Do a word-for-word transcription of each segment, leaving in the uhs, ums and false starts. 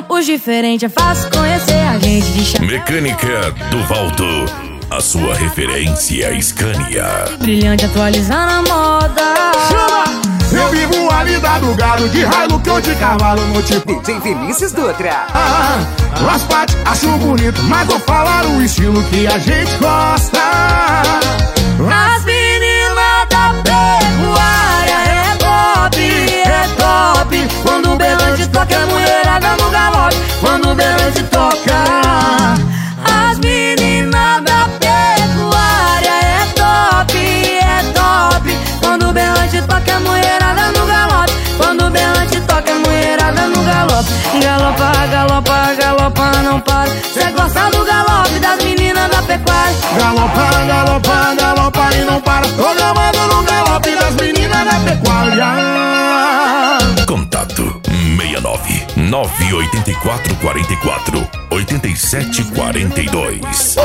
os diferentes, é fácil conhecer a gente de chapéu. Mecânica do Valdo, a sua referência Scania. Brilhante, atualizando a moda. Chama! Eu vivo a vida do gado, de Hilux ou de cavalo no tipo D J Vinícius Dutra. ah, as partes acho bonito, mas vou falar o estilo que a gente gosta. As meninas da pecuária é top, é top. Quando o berrante toca, a mulherada no galope. Quando o berrante toca. As meninas da pecuária é top, é top. Quando o berrante toca, a mulherada no galope. Quando o berrante toca, a mulherada no galope. Galopa, galopa, galopa, não para. Cê gosta do galope das meninas da pecuária. Galopa, galopa, galopa e não para. Tô gamando no galope das meninas da pecuária. Contato seis nove nove oito quatro quatro quatro oito sete quatro dois.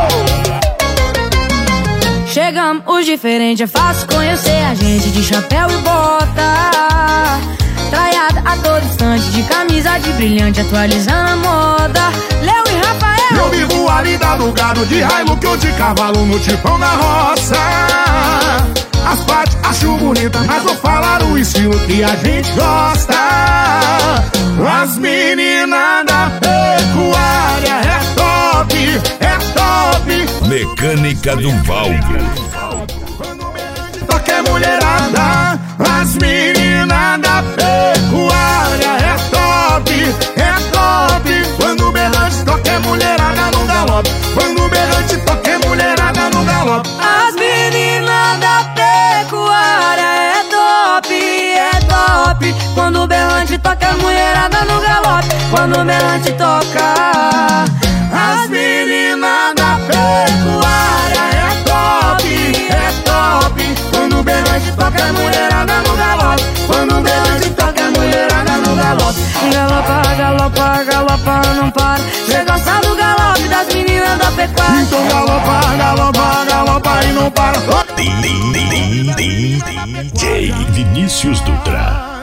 Chegamos os diferentes, é fácil conhecer a gente de chapéu e bota. Traiada a todo instante, de camisa de brilhante, atualizando a moda. Léo e Rafael. Eu vivo a vida do gado, de Hilux ou de cavalo no tipão da roça. As partes acho bonita, mas vou falar o estilo que a gente gosta. As meninas da pecuária é top, é top. Mecânica do Valdo. Toca mulherada, as meninas da pecuária é top, é top. Quando o berrante toca é mulherada no galope. Quando o berrante toca é mulherada no galope. As meninas da pecuária é top, é top. Quando o berrante toca, a mulherada no galope. Quando o berrante toca. As meninas da pecuária é top, é top. Quando o berrante toca a mulherada no galope. Quando o berrante toca a mulherada no galope. Galopa, galopa, galopa, não para. Cê gosta do galope das meninas da pecuária. Então galopa, galopa, galopa e não para. D J Vinícius Dutra.